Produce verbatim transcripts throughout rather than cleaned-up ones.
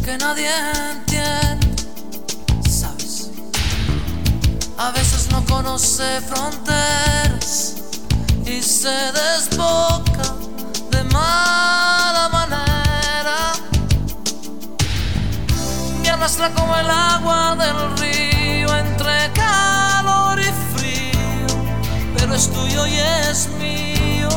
que nadie entiende, ¿sabes? A veces no conoce fronteras y se desboca de mala manera. Me arrastra como el agua del río entre calor y frío, pero es tuyo y es mío.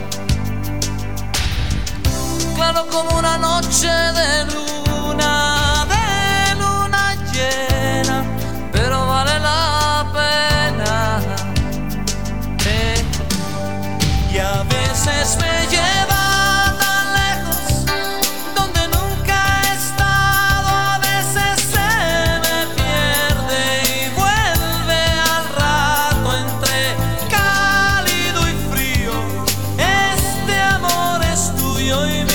Claro como una noche de luna, de luna llena, pero vale la pena. Eh. Y a veces me lleva tan lejos donde nunca he estado, a veces se me pierde y vuelve al rato entre cálido y frío. Este amor es tuyo y mío.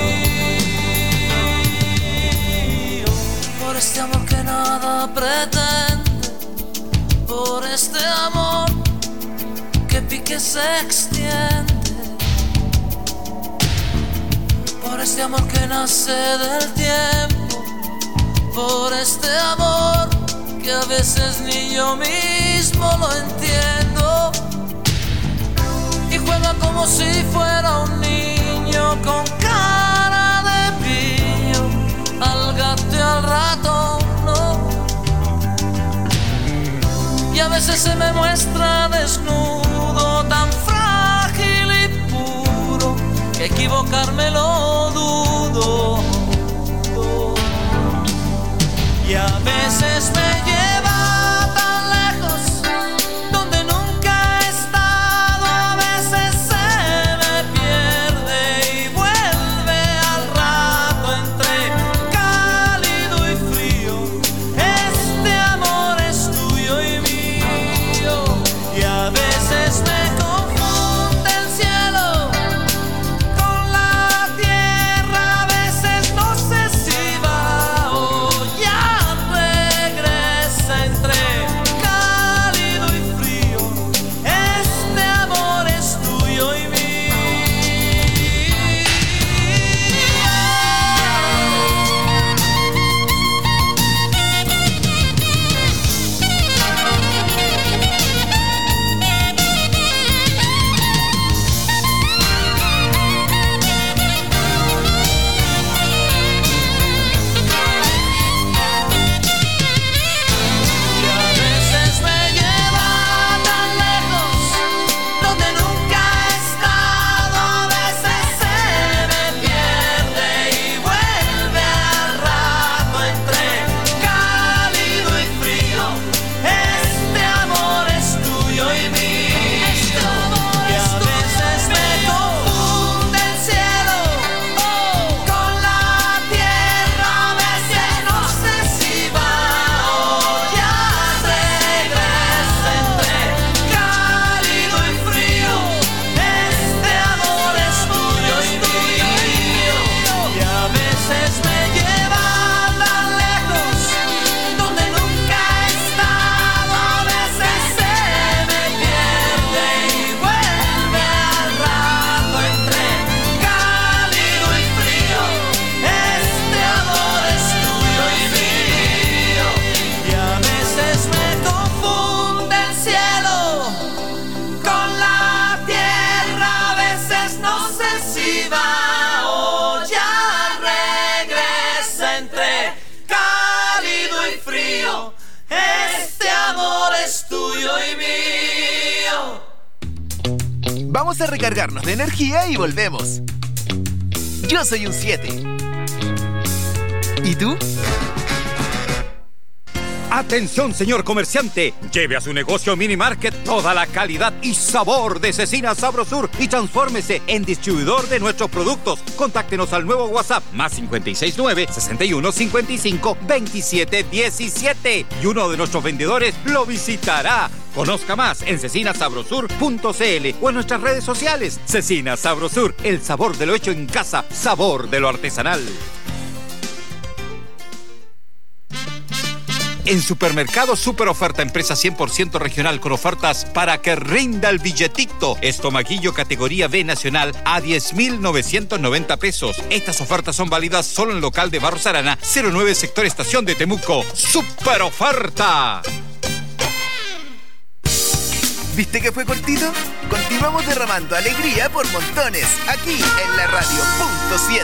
Por este amor que nada pretende, por este amor que pique se extiende, por este amor que nace del tiempo, por este amor que a veces ni yo mismo lo entiendo. Y juega como si fuera un niño con cara de pillo, al gato y al ratón, no. Y a veces se me muestra desnudo, tan frágil y puro, que equivocarme lo dudo. Y a veces me lleva tan lejos donde nunca he estado, a veces se me pierde y vuelve al rato entre cálido y frío. Este amor es tuyo y mío. Y a veces me confunde el cielo con la tierra, a veces no sé si va o ya regresa entre cálido y frío. Este amor es tuyo y mío. Y a veces me lleva tan lejos donde nunca he estado, a veces se me pierde y vuelve al rato entre cálido y frío. Este amor es tuyo y mío. Y a veces me confunde el cielo con la tierra, a veces no sé si va o ya regresa entre cálido y frío. Este amor es tuyo y mío. Y a veces me lleva tan lejos donde nunca he estado, a veces se me pierde y vuelve al rato entre cálido y frío. Este amor es tuyo y mío. Y a veces me confunde el cielo con la tierra, a veces no sé si va o ya regresa entre cálido y frío. Este amor es tuyo y mío. Vamos a recargarnos de energía y volvemos. Yo soy un siete. ¿Y tú? Atención, señor comerciante, lleve a su negocio Mini Market toda la calidad y sabor de Cecina Sabrosur y transfórmese en distribuidor de nuestros productos. Contáctenos al nuevo WhatsApp más cinco seis nueve, sesenta y uno, cincuenta y cinco, veintisiete diecisiete y uno de nuestros vendedores lo visitará. Conozca más en cecina sabrosur punto c l o en nuestras redes sociales. Cecina Sabrosur, el sabor de lo hecho en casa, sabor de lo artesanal. En Supermercado Super Oferta, empresa cien por ciento regional con ofertas para que rinda el billetito. Estomaguillo categoría B nacional a diez mil novecientos noventa pesos. Estas ofertas son válidas solo en local de Barros Arana, cero nueve sector Estación de Temuco. Super Oferta. ¿Viste que fue cortito? Continuamos derramando alegría por montones, aquí en la radio punto siete.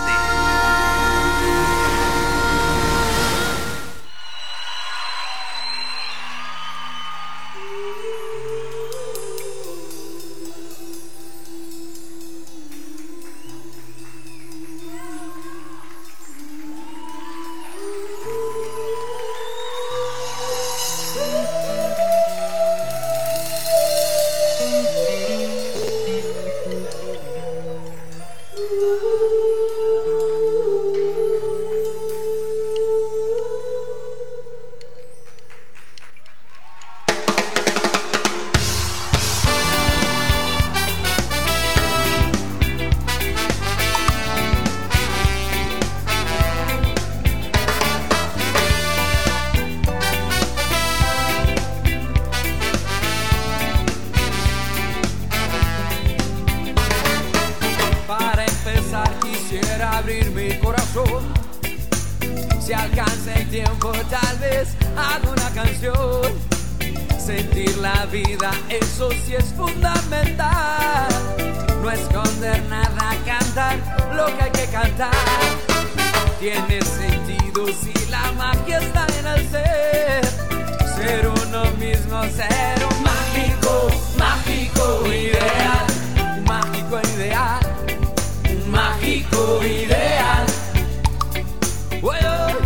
Si alcanza el tiempo, tal vez haga una canción. Sentir la vida, eso sí es fundamental. No esconder nada, cantar lo que hay que cantar. Tiene sentido si la magia está en el ser. Ser uno mismo, ser un mágico, mágico ideal. Un mágico ideal, un mágico ideal. Bueno,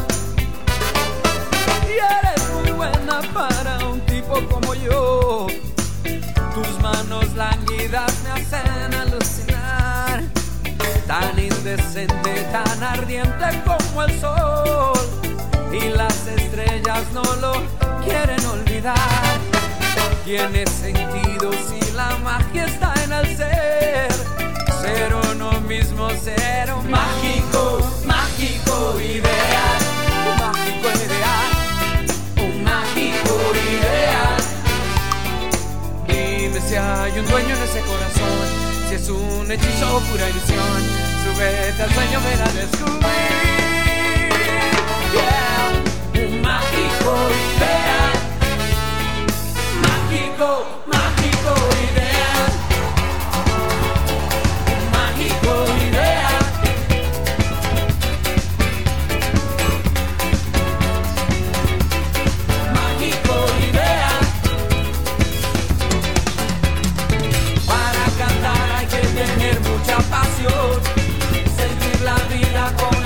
y eres muy buena para un tipo como yo. Tus manos lánguidas me hacen alucinar. Tan indecente, tan ardiente como el sol. Y las estrellas no lo quieren olvidar. Tiene sentido si la magia está en el ser. Ser uno mismo, ser un mágico, mágico ideal. Un mágico ideal, un mágico ideal. Dime si hay un dueño en ese corazón, si es un hechizo o pura ilusión. Súbete al sueño, ven a descubrir. Yeah. Un mágico ideal. Mágico, mágico ideal. Un mágico ideal. Mágico ideal. Para cantar hay que tener mucha pasión. Sentir la vida con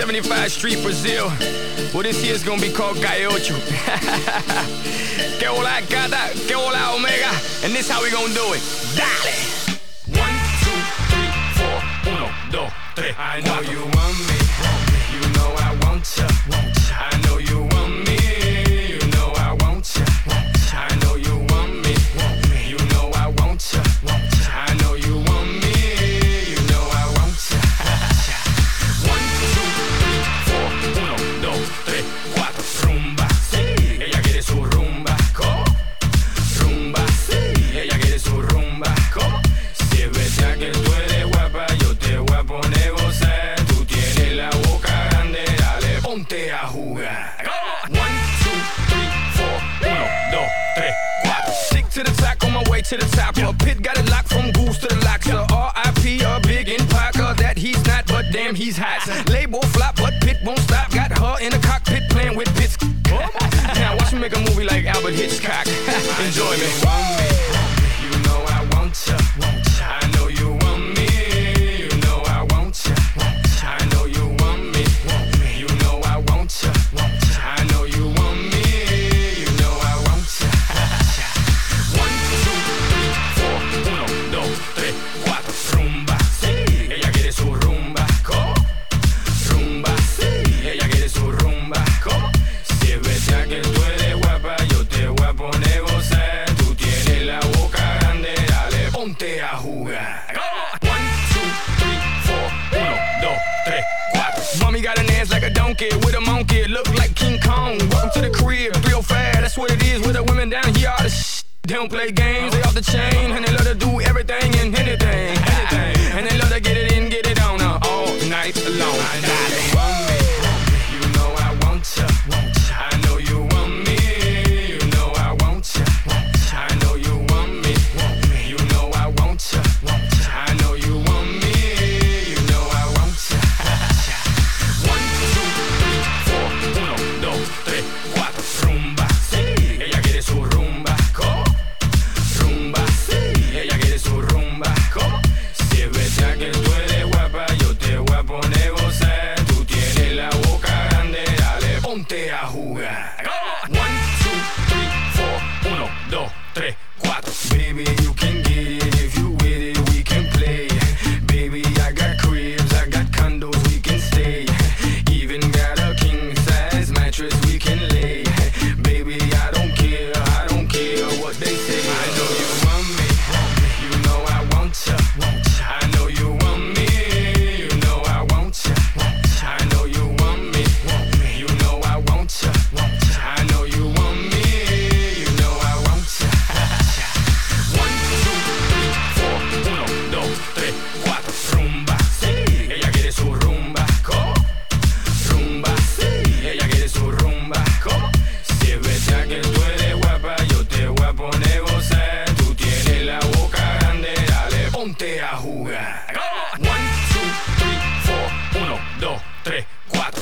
seventy-five Street, Brazil. Well, this year's gonna be called Calle Ocho. Que hola gata, que hola omega. And this how we gonna do it. Dale! One, two, three, four. Uno, dos, tres. I know you want me. You know I want ya. I know you want me. You know I want ya. I know you want me. You know I want ya. I know you want me. You know I want ya. One, two, three, four. Uno, dos, tres, cuatro. Rumba, sí. Ella quiere su rumba. ¿Cómo? Rumba, sí. Ella quiere su rumba. ¿Cómo? Si es verdad que tú eres guapa, yo te voy a poner gozar. Tú tienes la boca grande, dale, ponte a jugar. One, two, three, four. Uno, dos, tres, cuatro. Stick to the top, on my way to the top. A pit got it locked from goose to the locks. R I P a big in Parker, that he's not, but damn he's hot. Label flop, but Pit won't stop. Got her in the cockpit playing with bits. Now watch me make a movie like Albert Hitchcock. Enjoy me. You know I want ya. I know you want me. You know I want ya. I know you want me. You know I want ya. I know you want me. You know I want ya. One, two, three, four. Uno, dos, tres, cuatro. Rumba, sí. Ella quiere su rumba. ¿Cómo? Rumba, sí. Ella quiere su rumba. ¿Cómo? Si es verdad que tú eres guapa, yo te voy a poner gozar. Tú tienes la boca grande, dale, ponte a jugar. One, two, three, four. Uno, dos, tres, cuatro. Mommy got an ass like a donkey with a monkey. Look like King Kong. Welcome to the crib, three oh five. That's what it is with the women down here. All the sh- They don't play games, they off the chain. And they love to do everything and anything, anything. And they love to get it in, get it on uh, all night long. I know you want me. You know I want ya. I know you want me. You know I want ya. I know you want me. You know I want ya. I know you want me. You know I want ya. One, two, three, four. Uno, dos, tres, cuatro. Rumba, sí. Ella quiere su rumba. ¿Cómo? Rumba, sí. Ella quiere su rumba. ¿Cómo? Si es verdad que tú eres guapa, yo te voy a poner gozar. Tú tienes la boca grande, dale, ponte a jugar. One, two, three, four. Uno, dos, tres, cuatro. Baby, you can get it if you with it, we can play. Baby, I got cribs, I got condos, we can stay. Even got a king size mattress we can lay. Baby, I don't care, I don't care what they say. I know you want me, you know I want ya. I know you want me, you know I want ya. I know you want me, you know I want ya. I know you want me, you know I want ya. One, two, three, four. Uno, dos, tres, cuatro. Rumba, sí. Ella quiere su rumba. ¿Cómo? Rumba, sí. Ella quiere su rumba. ¿Cómo? Si es verdad que tú eres guapa, yo te voy a poner gozar. Tú tienes la boca grande, dale, ponte a jugar. One, two, three, four. Uno, dos, tres, cuatro.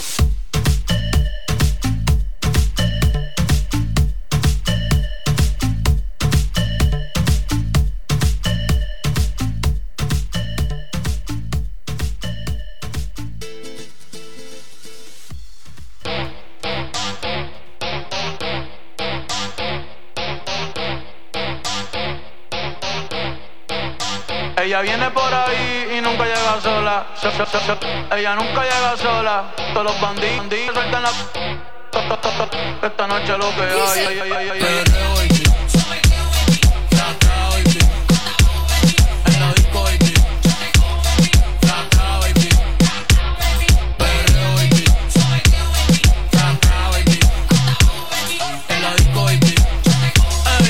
Ella viene por ahí y nunca llega sola. Se- se- se- se- Ella nunca llega sola. Todos los bandidos bandidos sueltan la. to- to- to- to- Esta noche lo que hay. ay, ay, ay, ay, ay. Perreo, baby. Flaca, baby. En la disco, baby. Flaca, baby. Perreo, baby. Flaca, baby. En la disco, baby. Ey,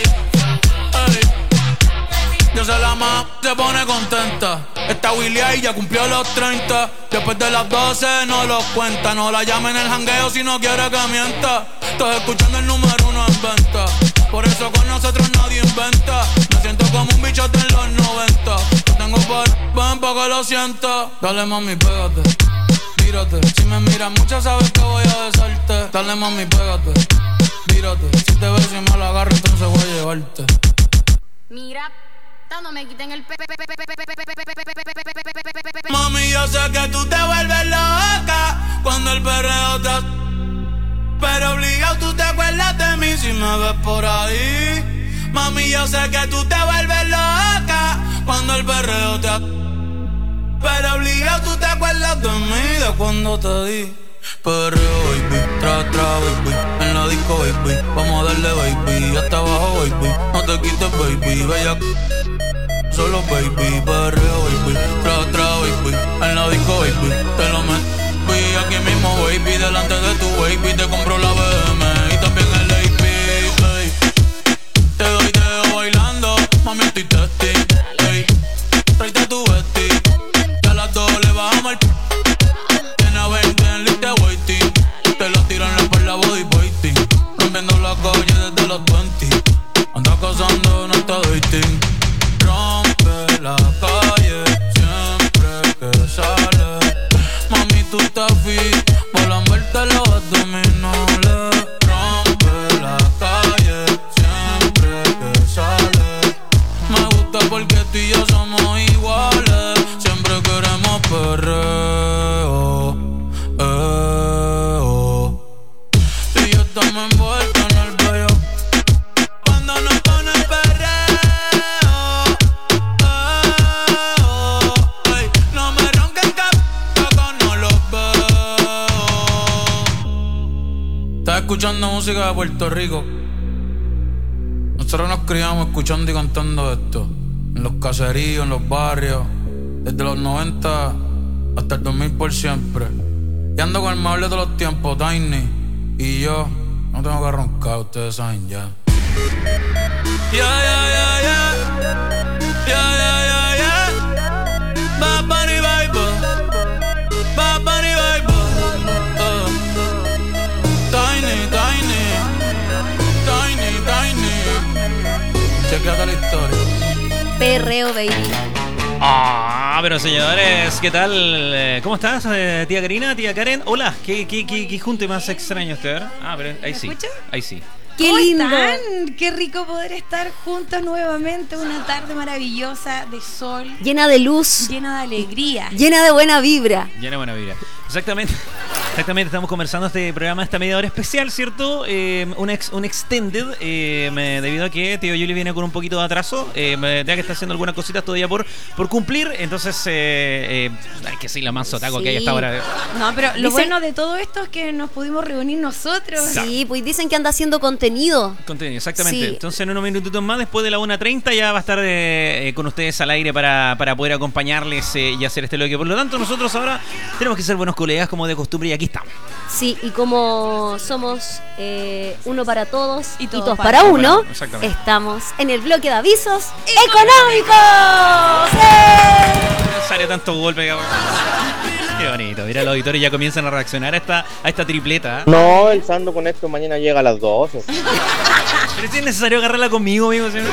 ey. Yo sé la más se pone contenta. Esta Willy ahí ya cumplió los treinta. Después de las doce no lo cuenta. No la llamen el jangueo si no quiere que mienta. Estás escuchando el número uno en venta. Por eso con nosotros nadie inventa. Me siento como un bichote en los noventa. Lo tengo por ven pa' que lo sienta. Dale mami, pégate, mírate. Si me miras mucho sabes que voy a besarte. Dale mami, pégate, mírate. Si te beso y me lo agarro entonces voy a llevarte. Mira, no me quiten el pe. Mami, yo sé que tú te vuelves loca cuando el perreo te... Pero obligado tú te acuerdas de mí si me ves por ahí. Mami, yo sé que tú te vuelves loca cuando el perreo te... Pero obligado tú te acuerdas de mí, de cuando te di. Perreo, baby, tra, tra, baby, en la disco, baby, vamos a darle, baby, hasta abajo, baby, no te quites, baby, bella. Solo, baby, perreo, baby, tra, tra, baby, en la disco, baby, te lo meto. Fui aquí mismo, baby, delante de tu baby. Te compro la B M y también el A P, ey. Te doy dedo bailando, mami, estoy testy, ey. Tráete tu vesti, que a las dos le bajamos el p. Tiene a veinte en lista waiting. Te la tiran en la espalda body waiting. Rompiendo la calle desde los veinte. Anda cazando, no está dating. Rompe la calle siempre que sale. Mami, tú estás fit, volan verte los abdominales. Rompe la calle siempre que sale. Me gusta porque tú y yo somos iguales. Siempre queremos perreo, eh, oh. Y yo estamos envueltos en el bello. Cuando nos pone el perreo, eh, oh. Ey, no me ronquen que no los veo. Estás escuchando música de Puerto Rico. Nosotros nos criamos escuchando y cantando esto en los caseríos, en los barrios, desde los noventa hasta el dos mil por siempre. Y ando con el más de todos los tiempos, Tiny. Y yo no tengo que roncar, ustedes saben ya. Ya, ya, ya, ya. Ya, ya, ya, ya. Bad Bunny Bible. Bad Bunny Bible. Uh. Tiny, Tiny. Tiny, Tiny. Chequeate la historia. Perreo, baby. Ah, pero señores, ¿qué tal? ¿Cómo estás, eh, tía Karina, tía Karen? Hola, ¿qué, qué, qué, qué junte más extraño usted? Ah, pero ahí sí, escucha? ahí sí. ¡Qué ¿Cómo lindo! están? Qué rico poder estar juntos nuevamente. Una tarde maravillosa de sol, Llena de luz, llena de alegría. llena de buena vibra. Llena de buena vida. Exactamente. Exactamente, estamos conversando este programa, esta media hora especial, ¿cierto? Eh, un, ex, un extended, eh, me, debido a que Tío Yuli viene con un poquito de atraso, eh, ya que está haciendo algunas cositas todavía por, por cumplir, entonces, eh, eh, hay que ser la más sotaco Sí. que hay hasta ahora. No, pero lo Dicen- bueno de todo esto es que nos pudimos reunir nosotros. Sí, pues dicen que anda haciendo contenido. Contenido, exactamente. Sí. Entonces, en unos minutitos más, después de la una treinta, ya va a estar eh, eh, con ustedes al aire para, para poder acompañarles eh, y hacer este bloque. Por lo tanto, nosotros ahora tenemos que ser buenos colegas, como de costumbre, y aquí estamos. Sí, y como somos eh, uno para todos y Y todos, todos para para uno, uno, exactamente. estamos en el bloque de avisos económicos. ¡Eh! No necesario tanto golpe, cabrón. Qué bonito. Mira, los auditores ya comienzan a reaccionar a esta, a esta tripleta. ¿eh? No, el Sando con esto mañana llega a las doce. Pero si es necesario agarrarla conmigo, amigo. ¿Sí?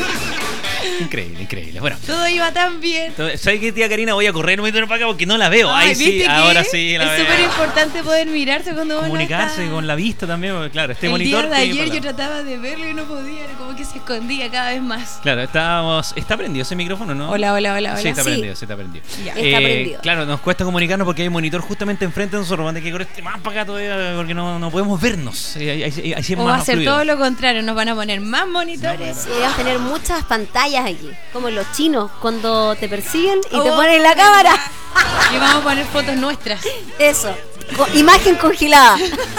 Increíble, increíble. Bueno, Todo iba tan bien. entonces, ¿sabes qué, tía Karina? Voy a correr un momento para acá porque no la veo. Ay, Ahí sí, ¿viste que ahora sí la es veo. súper importante poder mirarse cuando uno Comunicarse está... con la vista también, porque, claro, este El monitor. día de tiene ayer para- yo trataba de verlo y no podía, era como que se escondía cada vez más. Claro, estábamos. ¿Está prendido ese micrófono, no? Hola, hola, hola, hola. Sí, está Sí. prendido, sí, está prendido. Ya. Está prendido. Claro, nos cuesta comunicarnos porque hay un monitor justamente enfrente de nosotros. Vamos a tener que correr este más para acá todavía porque no, no podemos vernos. Eh, Ahí, ahí- ahí sí es O más va a ser fluido. todo lo contrario, nos van a poner más monitores. Sí, vas a tener muchas pantallas aquí, como los chinos, cuando te persiguen y te Oh, ponen la cámara. Y vamos a poner fotos nuestras. Eso, co- imagen congelada.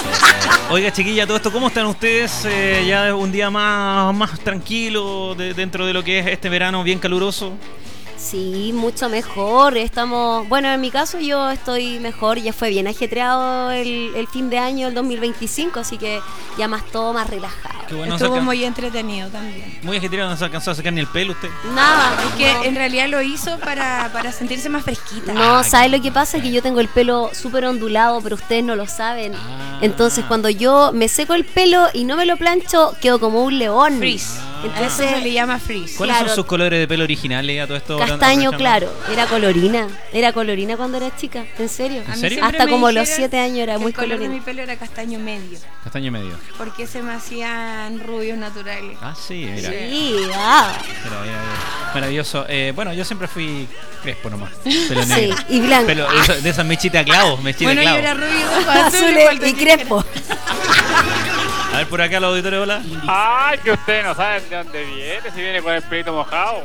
Oiga, chiquilla, todo esto, ¿cómo están ustedes? Eh, ya un día más, más tranquilo de- dentro de lo que es este verano bien caluroso. Sí, mucho mejor. Estamos, bueno, en mi caso yo estoy mejor. Ya fue bien ajetreado el, el fin de año del dos mil veinticinco, así que ya más todo más relajado. Qué bueno, no se Estuvo alcan- muy entretenido también. muy ajetreado, no se alcanzó a sacar ni el pelo usted. Nada, Es que en realidad lo hizo para, para sentirse más fresquita. no, ¿sabes lo que pasa? Que yo tengo el pelo súper ondulado, pero ustedes no lo saben. Ah. Entonces, cuando yo me seco el pelo y no me lo plancho, quedo como un león. Freeze. A eso Entonces, se le llama freeze. ¿Cuáles Claro. son sus colores de pelo originales a todo esto? castaño Aprovechando. claro. Era colorina. Era colorina cuando era chica. ¿En serio? ¿En A mí serio? siempre Hasta me como los dijeron siete años era que muy el color de colorina. mi pelo era castaño medio. Castaño medio. Porque se me hacía sean rubios naturales. Ah, sí, mira. Sí, ah. Mira, mira, mira. Maravilloso. Eh, bueno, yo siempre fui crespo nomás. Pelo Sí, negro. y blanco. Pelo, de, esas- de esas mechitas clavos, mechitas Bueno, yo clavos. era rubio, ojos azules, Azules falta y que- crespo. A ver, por acá los auditores, hola. Ay, que ustedes no saben de dónde viene, si viene con el pelito mojado.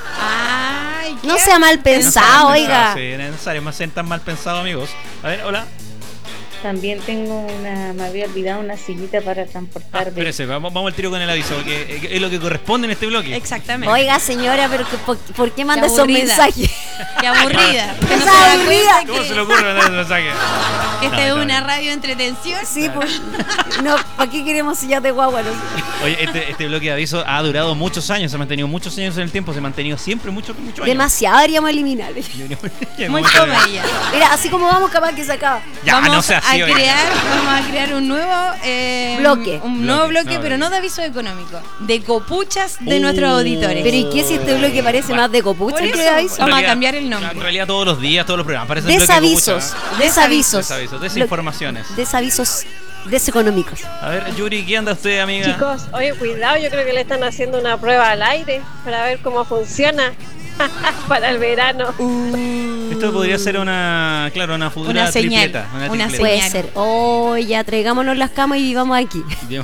Ay, No ¿qué? sea mal pensado, oiga. Sí, es necesario, más sean tan mal pensados, amigos. A ver, hola. También tengo una, me había olvidado una sillita para transportar. Ah, espérese, vamos, vamos al tiro con el aviso, porque es lo que corresponde en este bloque. Exactamente. Oiga, señora, pero que, por, ¿por qué manda Qué esos aburrida. mensajes? Qué aburrida. Que no Esa se da aburrida. cuenta ¿Cómo que- se le ocurre mandar ese mensaje? que esta No, es está una bien. radio de entretención. Sí, pues. No, ¿para qué queremos sillas de guagua? No sé. Oye, este, este bloque de aviso ha durado muchos años, se ha mantenido muchos años en el tiempo, se ha mantenido siempre muchos, muchos años. Demasiado deberíamos eliminar. Muy comella. Mira, así como vamos, capaz que se acaba. Ya, vamos no sea así, a oiga. crear, vamos a crear un nuevo eh, Bloque. un nuevo Bloque, bloque, no, pero bloque. no de aviso económico, de copuchas de Uh. nuestros auditores. Pero ¿y qué si este bloque parece Bueno. más de copucha Por que eso, de aviso? vamos a realidad- cambiar el nombre. En realidad todos los días, todos los programas parecen bloque de Desavisos, copucha. desavisos. Desavisos, desinformaciones. Lo- Desavisos deseconómicos. A ver, Yuri, ¿qué anda usted, amiga? Chicos, oye, cuidado, yo creo que le están haciendo una prueba al aire para ver cómo funciona para el verano. Esto podría ser una, claro, una futura Una señal, tripleta. Una, una tripleta. Puede Señal. ser. Oh, ya traigámonos las camas y vivamos aquí. Bien.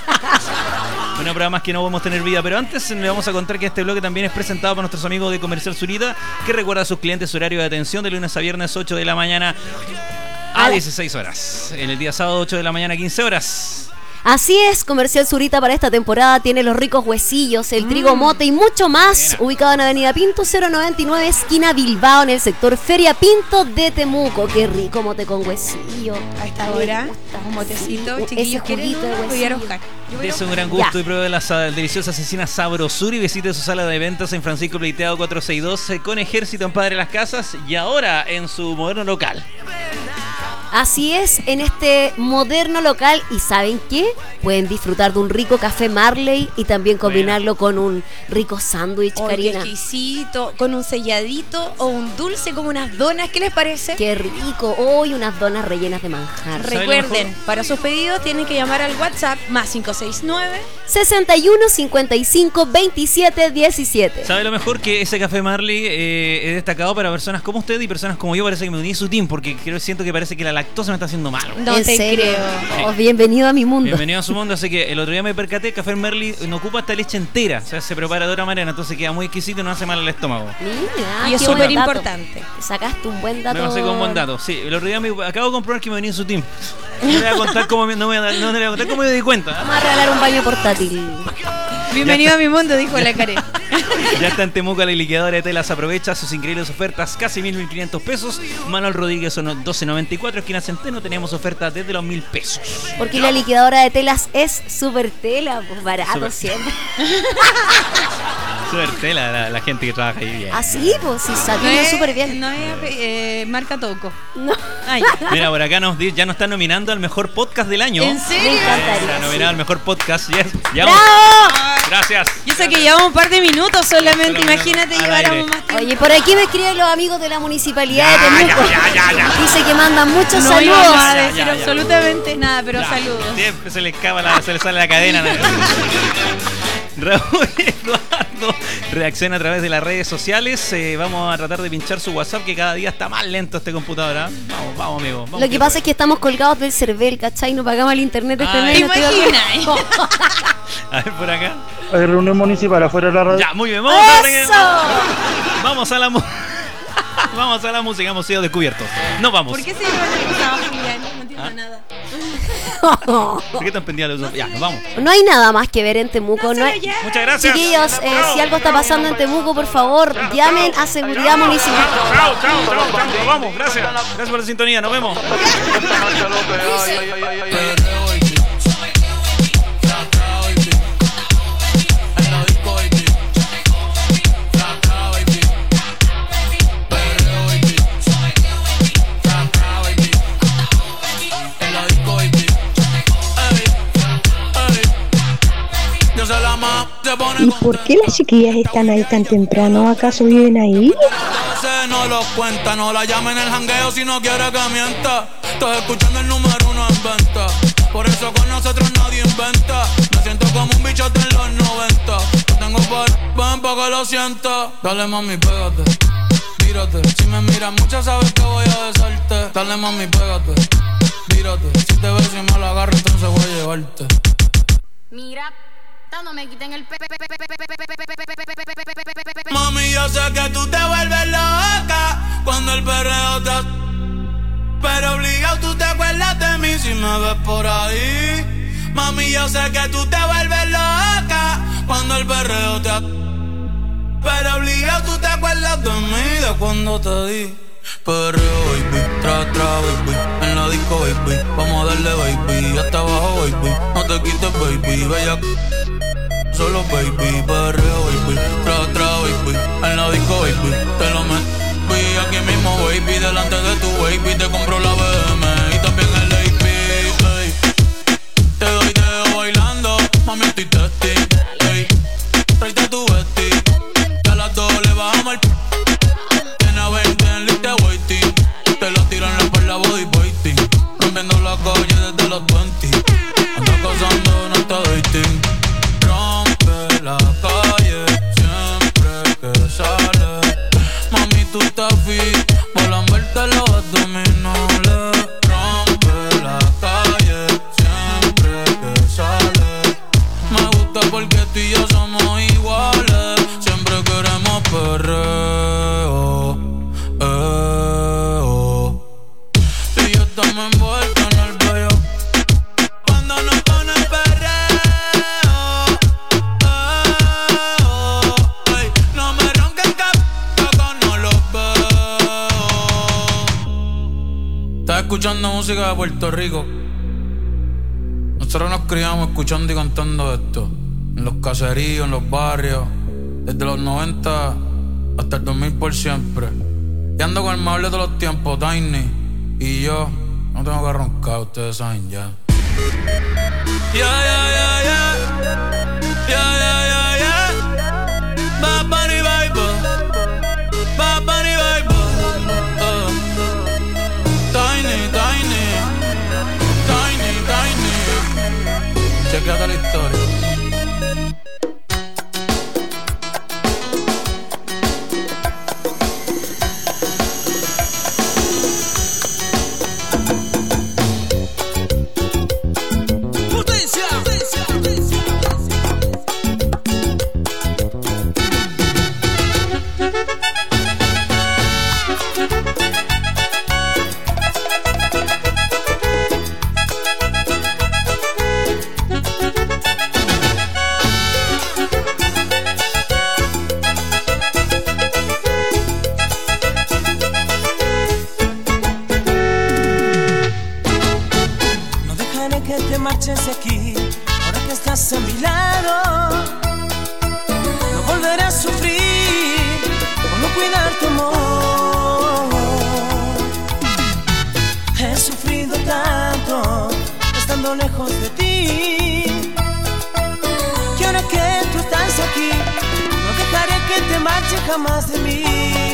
Una prueba más que no podemos tener vida, pero antes le vamos a contar que este bloque también es presentado por nuestros amigos de Comercial Zurita, que recuerda a sus clientes su horario de atención de lunes a viernes ocho de la mañana a dieciséis horas. En el día sábado ocho de la mañana a quince horas. Así es, Comercial Zurita para esta temporada tiene los ricos huesillos, el trigo mote y mucho más, Buena. ubicado en Avenida Pinto cero noventa y nueve, esquina Bilbao, en el sector Feria Pinto de Temuco. Qué rico mote con huesillo. A esta Me hora, gusta. un motecito, Sí, chiquillos, ese ¿quieren juguito de uno? Voy a ir a huesillo. buscar. Yo voy a Dese un buscar. gran gusto Ya. y pruebe la sa- deliciosa asesina Sabrosur y visite su sala de ventas en Francisco Pleiteado cuatrocientos sesenta y dos eh, con Ejército en Padre Las Casas y ahora en su moderno local. Así es, en este moderno local, ¿y saben qué? Pueden disfrutar de un rico café Marley y también combinarlo con un rico sándwich, Oye, Karina. exquisito, con un selladito o un dulce como unas donas, ¿qué les parece? Qué rico. Hoy unas donas rellenas de manjar. ¿Sabe lo Recuerden, mejor? para sus pedidos tienen que llamar al WhatsApp más cinco seis nueve. sesenta y uno, cincuenta y cinco, veintisiete, diecisiete. ¿Sabe lo mejor? Que ese café Marley eh, es destacado para personas como usted y personas como yo. Parece que me uní a su team porque creo, siento que parece que la lactosa me está haciendo mal. No ¿En te serio? creo. Oh, bienvenido a mi mundo. Bienvenido a su mundo, así que el otro día me percaté, Café Merly no ocupa esta leche entera, o sea, se prepara de otra manera, entonces queda muy exquisito y no hace mal al estómago. Mira, Y es qué buen súper dato. importante. Te sacaste un buen dato. Me pasé con un buen dato, sí, el otro día me, acabo de comprobar que me venía en su team. No le voy a contar cómo me, no me, no le voy a contar cómo me di cuenta. Vamos a regalar un baño portátil. Bienvenido a mi mundo, dijo la Karen. Ya está en Temuco la liquidadora de telas, aprovecha sus increíbles ofertas, casi mil, mil quinientos pesos. Manuel Rodríguez son doce noventa y cuatro, esquina Centeno, tenemos ofertas desde los mil pesos. Porque la liquidadora de telas es super tela, pues barato Super- siempre. Super tela la, la gente que trabaja ahí bien. Así, pues, sí, No salió es, súper bien. no es eh, marca Toco. No. Ah, ya. Mira, por acá nos di- ya nos están nominando al mejor podcast del año. ¿En serio? Me encantaría, Está sí. nominado al mejor podcast. Yes. Ya ¡Bravo! vamos. Gracias. Y eso que llevamos un par de minutos solamente, Solamente imagínate al lleváramos aire. más tiempo. Oye, por aquí me escriben los amigos de la municipalidad de Ya, Temuco. ya, ya, ya, ya. Dice que mandan muchos No saludos. íbamos a Ya, decir ya, ya. absolutamente nada, pero Ya. saludos. Siempre se le escapa la, se le sale la cadena. Raúl Eduardo reacciona a través de las redes sociales. Eh, vamos a tratar de pinchar su WhatsApp, que cada día está más lento este computador. ¿Ah? Vamos, vamos, amigo. Vamos Lo que pasa es que estamos colgados del cervel, ¿cachai? No pagamos el internet este Ay. mes. ¿Te no estoy imaginas? A ver, por acá. Hay reunión municipal afuera de la radio. Ya, muy bien. Vamos a, ¡Eso! vamos a la mu- Vamos a la música. Hemos sido descubiertos. No vamos. ¿Por qué se llevan el trabajo, Julián? No entiendo ¿Ah? nada. ¿Por qué están pendientes de los- Ya, nos vamos. No hay nada más que ver en Temuco. No hay... Muchas gracias. Chiquillos, eh, si algo está pasando en Temuco, por favor, llamen a Seguridad Municipal. Chao, chao, chao, chao. Nos vamos. Gracias. Gracias por la sintonía. Nos vemos. ¿Y por qué las chiquillas están ahí tan temprano? ¿Acaso viven ahí? No los cuenta, no la llamen el jangueo si no quiere que mienta. Estás escuchando el número uno en venta. Por eso con nosotros nadie inventa. Me siento como que lo siento. Dale mami, pégate, tírate. Si me miras mucho sabes que voy a besarte. Dale mami, pégate, tírate. Si te ves y me la agarro entonces voy a llevarte. Mira, no me quiten el pe. Mami, yo sé que tú te vuelves loca cuando el perreo te... Pero obligado tú te acuerdas de mí si me ves por ahí. Mami, yo sé que tú te vuelves loca cuando el perreo te... Pero obligado tú te acuerdas de mí, de cuando te di. Perreo, baby, tra, tra, baby. En la disco, baby, vamos a darle, baby. Hasta abajo, baby, no te quites, baby. Bella, solo, baby. Perreo, baby, tra, tra, baby. En la disco, baby, te lo meto, baby. Aquí mismo, baby, delante de tu baby. Te compro la B M y también el A P, ey. Te doy dedo bailando, mami, estoy testing, ey. Tráete tu vesti, que a las dos le bajamos el... Te la tiran en la espalda body waiting. Rompiendo la calle desde los veinte. Anda causando, no está dating. Rompe la calle siempre que sale. Mami, tú estás fit, volan verte los abdominales. Rompe la calle siempre que sale. Me gusta porque tú y yo somos iguales. Siempre queremos perreo, eh, oh. Y yo estamos envueltos en el bello cuando nos pone el perreo, eh, oh. Ey, no me ronquen que acá no los veo. Estás escuchando música de Puerto Rico. Nosotros nos criamos escuchando y cantando esto en los caseríos, en los barrios, desde los noventa hasta el dos mil por siempre. Y ando con el mejor de todos los tiempos, Tiny. Y yo no tengo que roncar, ustedes saben ya. Ya, ya, ya, ya. Ya, ya, ya, ya. Bad Bunny Bible. Bad Bunny Bible. Uh. Tiny, Tiny. Tiny, Tiny. Chequeate la historia. marches de aquí, ahora que estás a mi lado. No volveré a sufrir por no cuidar tu amor. He sufrido tanto estando lejos de ti, que ahora que tú estás aquí, no dejaré que te marches jamás de mí.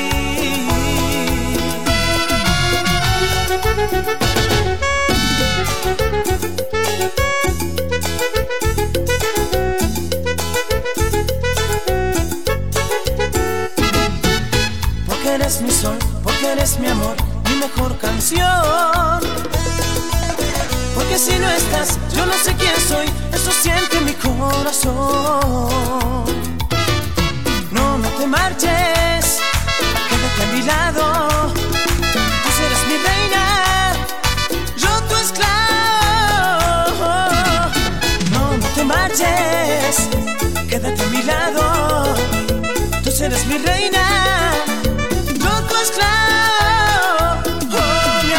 Porque eres mi sol, porque eres mi amor, mi mejor canción. Porque si no estás, yo no sé quién soy, eso siente mi corazón. No, no te marches, quédate a mi lado. Tú serás mi reina, yo tu esclavo. No, no te marches, quédate a mi lado. Tú serás mi reina, yo tu esclavo, oh mi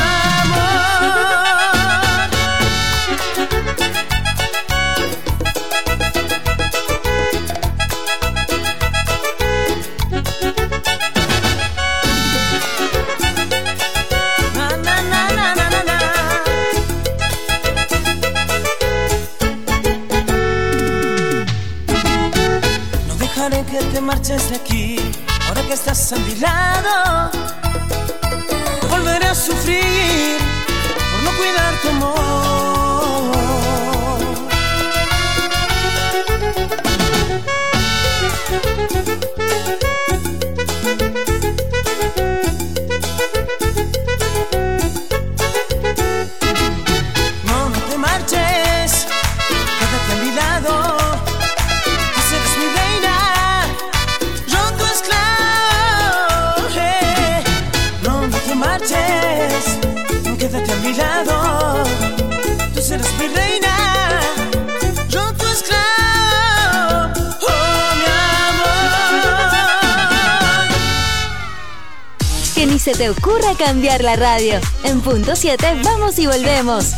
que te marches de aquí, ahora que estás a mi lado. No volveré a sufrir por no cuidar tu amor. lado. Tú serás mi reina, yo tu esclavo, oh mi amor. Que ni se te ocurra cambiar la radio. En punto siete vamos y volvemos.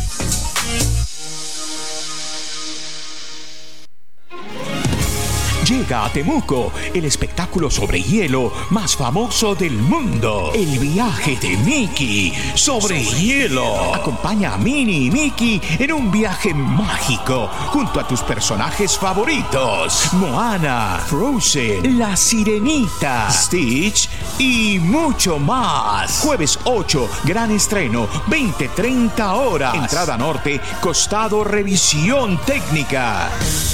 Llega a Temuco el espectáculo sobre hielo más famoso del mundo. El viaje de Mickey sobre hielo. Acompaña a Minnie y Mickey en un viaje mágico junto a tus personajes favoritos: Moana, Frozen, La Sirenita, Stitch y mucho más. Jueves ocho, gran estreno, veinte treinta horas. Entrada norte, costado revisión técnica.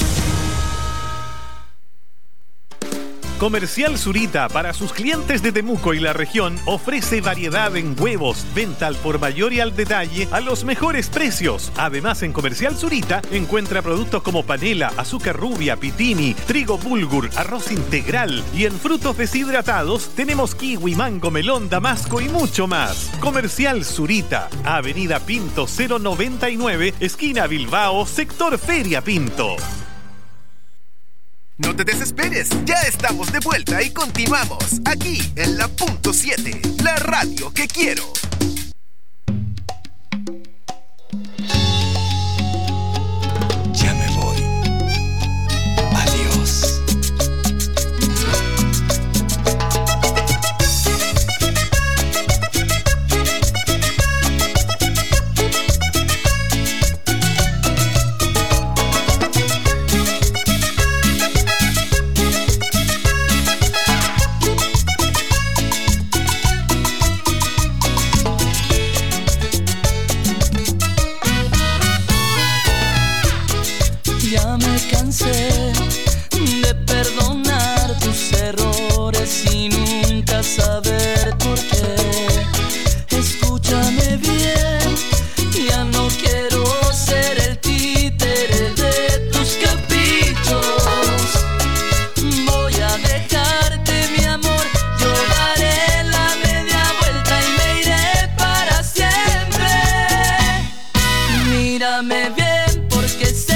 Comercial Zurita, para sus clientes de Temuco y la región, ofrece variedad en huevos, venta al por mayor y al detalle a los mejores precios. Además, en Comercial Zurita encuentra productos como panela, azúcar rubia, pitini, trigo bulgur, arroz integral, y en frutos deshidratados tenemos kiwi, mango, melón, damasco y mucho más. Comercial Zurita, Avenida Pinto cero noventa y nueve, esquina Bilbao, sector Feria Pinto. No te desesperes, ya estamos de vuelta y continuamos aquí en la punto siete, la radio que quiero. Ya me voy. Adiós. Ya me cansé de perdonar tus errores y nunca saber por qué. Escúchame bien, ya no quiero ser el títere de tus caprichos. Voy a dejarte, mi amor, yo daré la media vuelta y me iré para siempre. Mírame bien, porque sé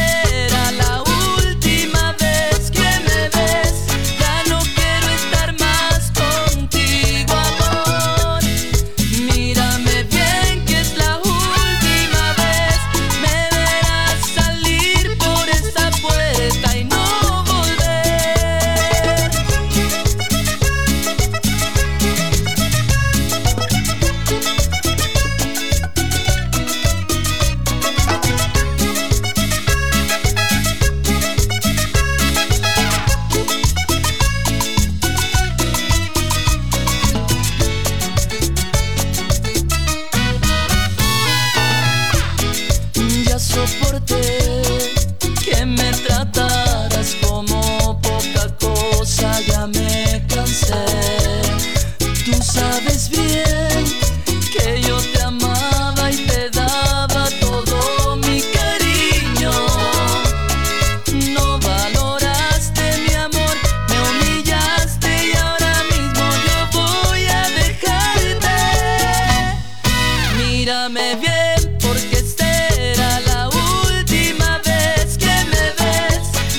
mírame bien, porque será la última vez que me ves.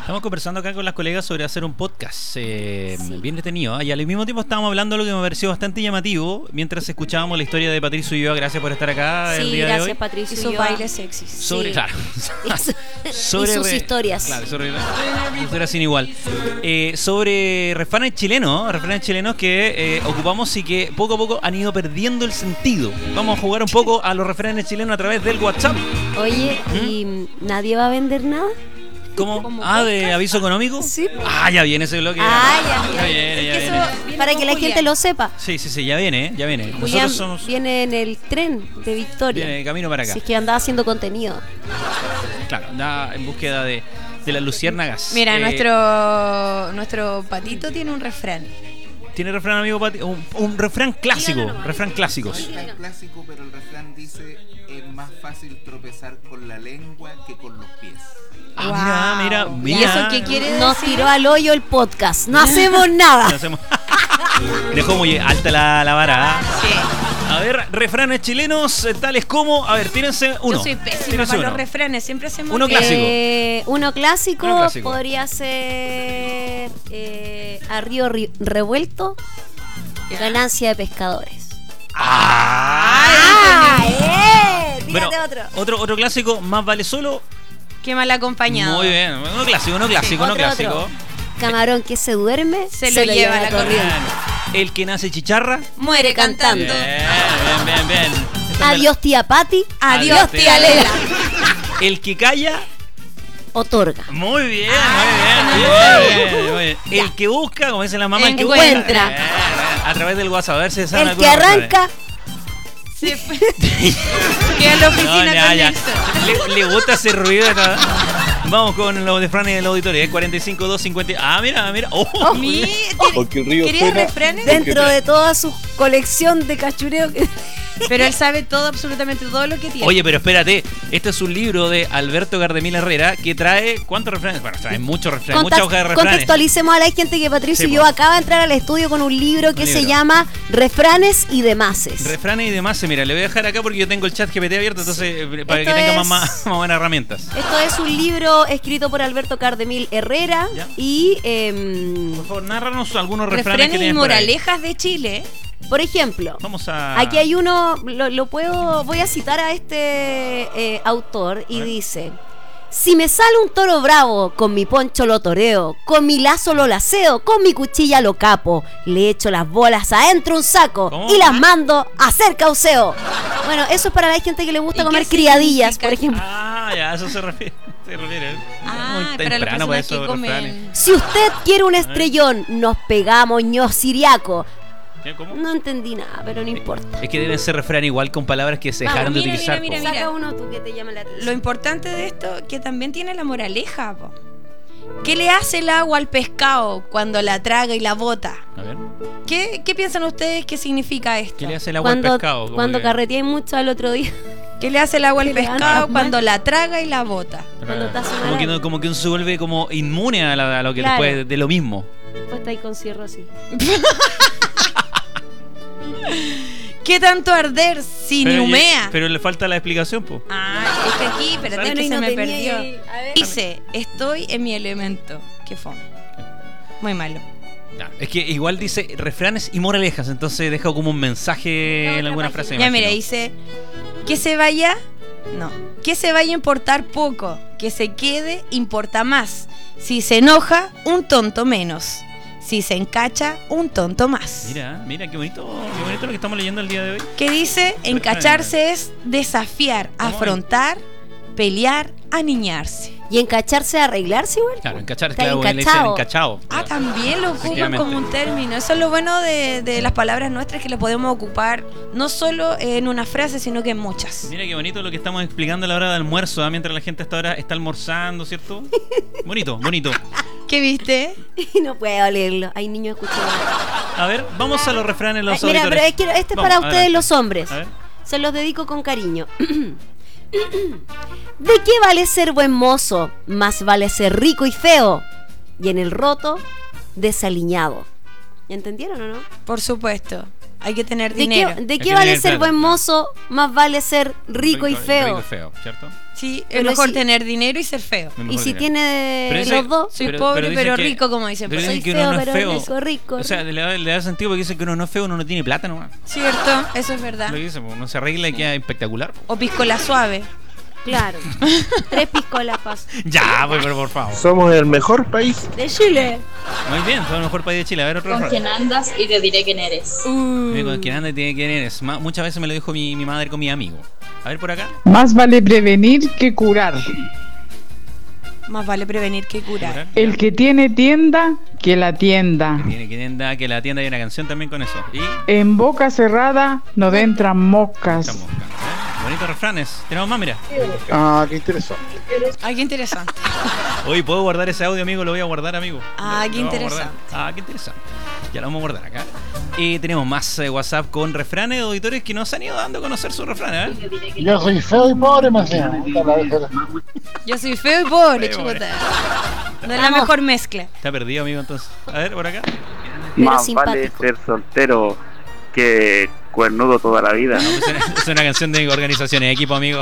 Estamos conversando acá con las colegas sobre hacer un podcast eh, sí. bien detenido. Y al mismo tiempo estábamos hablando de lo que me pareció bastante llamativo mientras escuchábamos la historia de Patricio Ulloa. Gracias por estar acá sí, el día de hoy. Sí, gracias Patricio Hizo Ulloa. bailes sexys. Sobre, sí. claro. sobre y sus re, historias. Claro, sobre historias sin igual. Eh, sobre refranes chilenos, refranes chilenos que eh, ocupamos y que poco a poco han ido perdiendo el sentido. Vamos a jugar un poco a los refranes chilenos a través del WhatsApp. Oye, ¿Mm? ¿y nadie va a vender nada? ¿Cómo? Ah, ¿de aviso económico? Sí. Ah, ya viene ese bloque. Ah, ya, ya. ya viene, ya viene. Viene para que la Julián. gente lo sepa. Sí, sí, sí, ya viene, ¿eh? ya viene. Julián Nosotros somos... viene en el tren de Victoria. Viene de camino para acá. Si es que andaba haciendo contenido. Claro, anda en búsqueda de, de las luciérnagas. Mira, eh, nuestro nuestro patito tiene un refrán. ¿Tiene refrán, amigo Pati? Un, un refrán clásico, no, no, no. refrán clásicos. Un refrán clásico, pero el refrán dice: es más fácil tropezar con la lengua que con los pies. Ah, wow. mira, mira, mira. ¿Y eso qué quiere decir? Nos tiró al hoyo el podcast. No hacemos nada. No hacemos... Dejó muy alta la, la vara. Sí. A ver, refranes chilenos tales como... A ver, tírense uno. Yo soy pésima tírense para uno. los refranes. Siempre hacemos... Uno clásico. Eh, uno clásico. Uno clásico podría ser... Eh, a río ri- revuelto. Yeah. Ganancia de pescadores. ¡Ah! ¡Ah! ¡Eh! Dígate bueno, otro. otro. Otro clásico, más vale solo... Qué mal acompañado. Muy bien, uno clásico, uno clásico, sí. uno otro, clásico. Otro. Camarón que se duerme, se, se lo, lo lleva a la corriente. El que nace chicharra, muere cantando. Bien, bien, bien, bien. Adiós tía Pati, adiós, adiós tía Lela. El que calla, otorga. Muy bien, ah, muy bien, bien, bien, muy bien. El que busca, como dice la mamá, encuentra. El que busca, a través del WhatsApp, a ver si el que arranca. Se fue. Queda en la oficina no, ya, con ya. Le, le gusta ese ruido. Vamos con los de Fran y del auditorio, ¿eh? cuarenta y cinco, dos cincuenta. Ah, mira, mira. Oh, oh, mi, porque el río ¿Querías refranes? Dentro de toda su colección de cachureo que... Pero él sabe todo, absolutamente todo lo que tiene. Oye, pero espérate, este es un libro de Alberto Gardemil Herrera que trae, ¿cuántos refranes? Bueno, trae muchos refranes, muchas hojas de refranes. Contextualicemos a la gente que Patricio sí, y yo acaba de entrar al estudio con un libro que un libro. se llama Refranes y Demases. Refranes y Demases, mira, le voy a dejar acá porque yo tengo el chat G P T abierto, entonces para Esto que tenga es, más, más, más buenas herramientas. Esto es un libro escrito por Alberto Gardemil Herrera ¿Ya? y... Eh, por favor, nárranos algunos refranes, refranes que tienes y moralejas de Chile. Por ejemplo, Vamos a... aquí hay uno, lo, lo puedo, voy a citar a este eh, autor y dice: si me sale un toro bravo, con mi poncho lo toreo, con mi lazo lo laceo, con mi cuchilla lo capo, le echo las bolas adentro un saco ¿Cómo? y las mando a hacer cauceo. Bueno, eso es para la gente que le gusta comer criadillas, por ejemplo. Ah, ya, eso se refiere. Se refiere. Ah, muy para las personas eso, que comen. Si usted quiere un estrellón, nos pegamos ño siriaco. ¿Cómo? No entendí nada, pero no importa. Es que deben ser refrán igual con palabras que se Vamos, dejaron mira, de utilizar. Mira, mira, mira. Saca uno tú que te llame la atención. Lo importante de esto que también tiene la moraleja, po. ¿Qué le hace el agua al pescado cuando la traga y la bota? A ver. ¿Qué, qué piensan ustedes que significa esto? ¿Qué le hace el agua cuando, al pescado? Cuando que... carreteé mucho al otro día. ¿Qué le hace el agua al pescado cuando la traga y la bota? Cuando te hace como, que no, como que uno se vuelve como inmune a, la, a lo que claro. después de lo mismo. Después está ahí con cierro así. ¿Qué tanto arder si pero, ni humea? Pero le falta la explicación, po. Ah, es que aquí, espérate que se no me perdió. Dice, estoy en mi elemento. Qué fome. Muy malo. No, es que igual dice refranes y moralejas, entonces deja como un mensaje no, en alguna frase. Ya mira, dice, que se vaya, no, que se vaya a importar poco, que se quede importa más. Si se enoja, un tonto menos. Si se encacha, un tonto más. Mira, mira, qué bonito, qué bonito lo que estamos leyendo el día de hoy. ¿Qué dice? Encacharse es desafiar, afrontar, pelear, aniñarse. ¿Y encacharse, arreglarse igual? Claro, encacharse, claro, le dicen encachado. Ah, también lo ocupan como un término. Eso es lo bueno de, de las palabras nuestras, que lo podemos ocupar no solo en una frase, sino que en muchas. Mira qué bonito lo que estamos explicando a la hora de almuerzo, ¿eh? Mientras la gente hasta ahora está almorzando, ¿cierto? Bonito, bonito. ¿Qué viste? No puedo leerlo. Hay niños escuchando. A ver, vamos a los refranes, los Ay, mira, auditores. pero es que este es vamos, para ustedes, adelante. los hombres. Se los dedico con cariño. ¿De qué vale ser buen mozo? Más vale ser rico y feo. Y en el roto, desaliñado. ¿Ya entendieron o no? Por supuesto. Hay que tener ¿De dinero. qué, de Hay qué que vale tener ser plata. buen mozo? Más vale ser rico, y feo. Rico y feo, ¿cierto? Sí, es Pero mejor si- tener dinero y ser feo. Es mejor Y si dinero. tiene Pero dice- los dos, Soy pero- pobre, pero pero, dicen que- rico, como dicen. pero Pues, dicen soy que uno feo, no es pero feo. rico, rico. O sea, le da, le da sentido porque dicen que uno no es feo, uno no tiene plata nomás. cierto, eso es verdad. Lo que dicen, pues, uno se arregla y queda espectacular. O piscola suave. Claro. Tres piscolas pas. Ya, pues, pero por favor. Somos el mejor país. De Chile. Muy bien, somos el mejor país de Chile. A ver, otro Con error. quien andas y te diré quién eres. Mira, con quien anda y tiene que eres. Ma- Muchas veces me lo dijo mi, mi madre con mi amigo. A ver por acá. Más vale prevenir que curar. Más vale prevenir que curar. El que tiene tienda, que la tienda. Tiene que tienda, que la tienda hay una canción también con eso. Y En boca cerrada no entran moscas. estamos acá. ¿eh? Bonitos refranes. Tenemos más, mira. Ah, qué interesante. Ay, qué interesante. Oye, ¿puedo guardar ese audio, amigo? Lo voy a guardar, amigo. Ah, Lo- qué lo vamos a guardar. interesante. Ah, qué interesante. Ya lo vamos a guardar acá. Y tenemos más eh, WhatsApp con refranes de auditores que nos han ido dando a conocer sus refranes. ¿eh? Yo soy feo y pobre, más bien. Yo soy feo y pobre, Feo, chuta. No es la mejor mezcla. Está perdido, amigo, entonces. A ver, por acá. Pero Más simpático. vale ser soltero que cuernudo toda la vida. Es una, es una canción de organizaciones, equipo, amigo.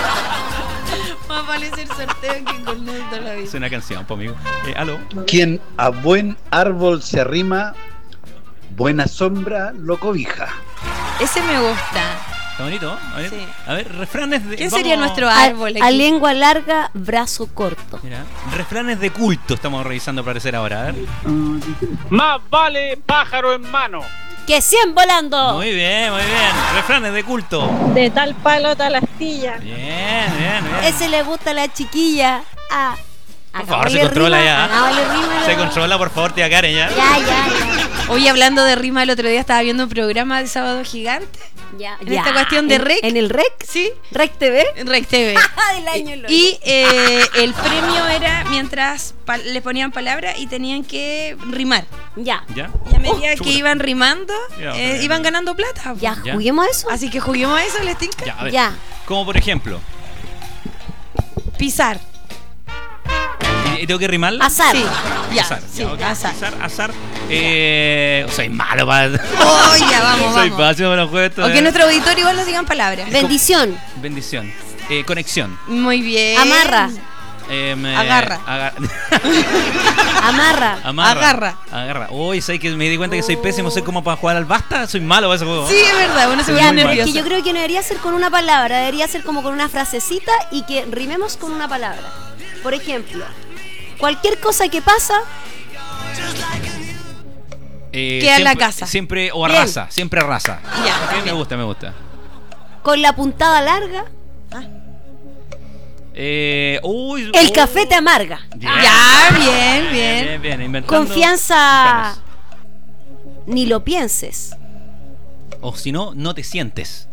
Más vale ser sorteo que con toda la vida. Es una canción, pues, amigo. Eh, aló. Quien a buen árbol se arrima, buena sombra lo cobija. Ese me gusta. Está bonito, ¿eh? A ver, Sí. a ver, refranes de. ¿Qué vamos- sería nuestro A, árbol a aquí? lengua larga, brazo corto. Mira, refranes de culto estamos revisando para parecer ahora. A ver. Más vale pájaro en mano. ¡Que cien volando! Muy bien, muy bien. Refranes de culto. De tal palo, tal astilla. Bien, bien, bien. Ese le gusta a la chiquilla. Ah, Por favor, se controla ya. rima, Se controla, por favor, tía Karen, ya. Ya, ya, ya. Hoy hablando de rima, el otro día estaba viendo un programa de Sábado Gigante. Ya, En ya. esta cuestión de ¿En- rec. ¿En el rec? Sí. ¿Rec T V? En Rec T V. Del año lo- Y eh, el premio era mientras pa- les ponían palabras y tenían que rimar. Ya. ¿Ya? Y a medida Oh, que chuta. iban rimando, Ya, eh, bien. iban ganando plata. Ya, Ya. juguemos a eso. Así que juguemos a eso, les tinca. Ya, a ver. Ya. Como por ejemplo. Pisar. ¿Y y tengo que rimarla? Azar. Sí. Ya, Azar. sí, ya, ok. azar. Azar, azar. Eh, soy malo para. Oh, ya, vamos, Soy vamos. fácil para los juegos. O que nuestro auditorio igual nos digan palabras. Bendición. Bendición. Eh, conexión. Muy bien. Amarra. Eh, me- Agarra. aga- Amarra. Amarra. Agarra. Agarra. Uy, ¿sabes que me di cuenta que soy pésimo? Soy como para jugar al basta. Soy malo para ese juego. Sí, es verdad, uno se Soy pone muy malo. Es nervioso. que yo creo que no debería ser con una palabra, debería ser como con una frasecita y que rimemos con una palabra. Por ejemplo, cualquier cosa que pasa, Eh, Queda en la siempre- casa. Siempre, o Bien. arrasa. Siempre arrasa. Ya, Ok, me también. gusta, me gusta. con la puntada larga, Eh, uy, el oh. café te amarga. Bien. Ya, bien, bien. Bien, bien, inventando Confianza, refranes. ni lo pienses. O si no, no te sientes.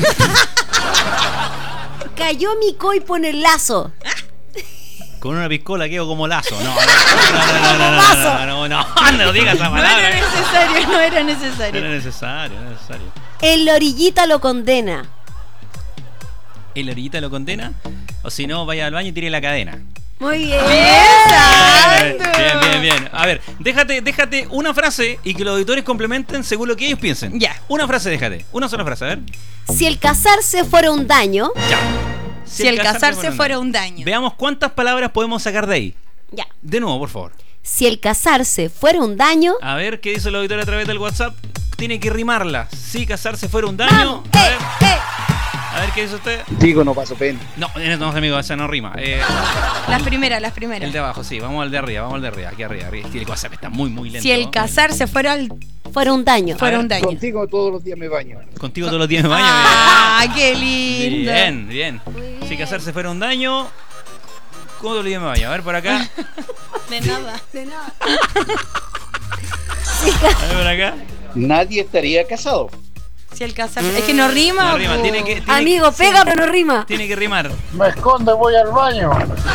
Cayó mi coipo en el lazo. Con una piscola quedo como lazo. No, no, no, no, no, no, no, no, no, no, no digas esa No era palabra. necesario, no era No necesario. era necesario, no era necesario. En la orillita lo condena. El orillita lo condena. O si no, vaya al baño y tire la cadena. Muy bien. Bien, bien, bien, bien. A ver, déjate, déjate una frase y que los auditores complementen según lo que ellos piensen. Ya. Una frase, déjate. Una sola frase, a ver. Si el casarse fuera un daño, Ya. Si el casarse fuera un daño. Veamos cuántas palabras podemos sacar de ahí. ya. De nuevo, por favor. Si el casarse fuera un daño, A ver qué dice el auditor a través del WhatsApp. Tiene que rimarla. Si casarse fuera un daño. A ver, a ver qué dice usted. Digo, no paso pena. No, eh, no, amigo, esa no rima. Eh, Las primeras, las primeras. el de abajo, sí. Vamos al de arriba, vamos al de arriba. Aquí arriba. arriba. Es que el WhatsApp está muy, muy lento. Si el casarse fuera el fuera un daño. fuera un daño. Contigo todos los días me baño. Contigo todos los días me baño. Ah, qué lindo. Bien, bien. Si casarse fuera un daño. ¿Cómo todos los días me baño? A ver por acá. De nada. De nada. A ver por acá. Nadie estaría casado. Si el casarse. Es que no rima. No rima, po. tiene que. Tiene, Amigo, pega pero no rima. tiene que rimar. Me escondo, voy al baño.